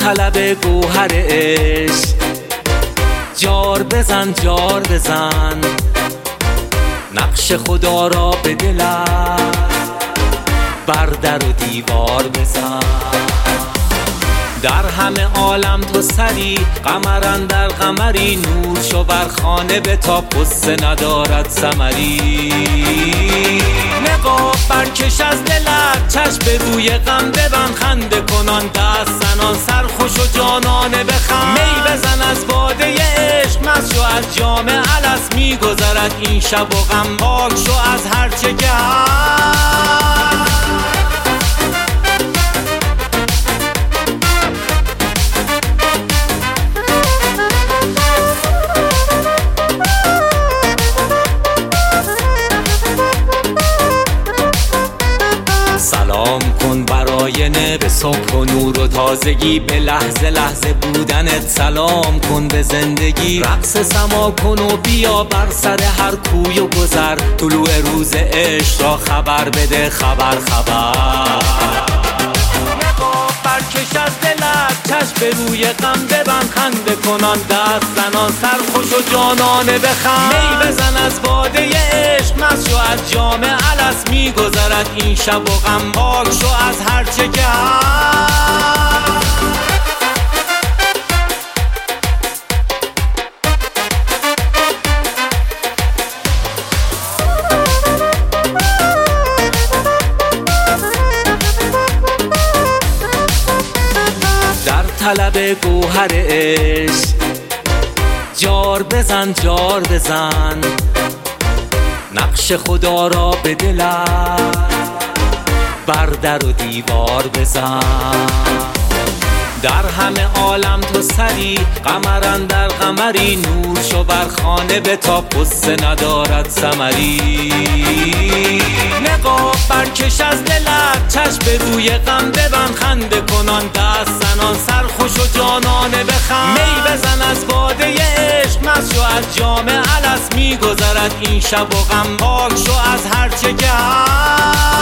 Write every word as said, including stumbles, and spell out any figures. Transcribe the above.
طلب گوهر عشق جار بزن جار بزن، نقش خدا را به دلت بر در و دیوار بزن. در همه عالم تو سری، قمر اندر قمری، نور شو بر خانه بتاب، غصه ندارد ثمری. نقاب برکش از دلت، چشم به روی غم ببند، خنده کنان دست زنان، سرخوش و جانانه بخند. می بزن از باده عشق، مست شو از جام الست، میگذرد این شب و غم، پاک شو از هر چه که هست. سلام کن بر آینه، به صبح و نور و تازگی، به لحظه لحظه بودنت سلام کن به زندگی. رقص سما کن و بیا بر سر هر کوی و گذر، طلوع روز عشق را خبر بده خبر خبر. نقاب برکش از دلت، چشم به روی غم ببند، خنده کنان دست زنان، سرخوش و جانانه بخند. می بزن از باده عشق، مست شو از جام الست، میگذرد این شب و غم، پاک شو از هر چه که هست. طلب گوهر عشق جار بزن جار بزن، نقش خدا را به دلت بر در و دیوار بزن. در همه عالم تو سری، قمر اندر قمری، نور شو بر خانه بتاب، غصه ندارد ثمری. نقاب برکش از دلت، چشم به روی غم ببند، خنده کنان دست زنان، سرخوش و جانانه بخند. می بزن از باده عشق، مست شو از جام الست، میگذرد این شب و غم، پاک شو از هر چه که هست.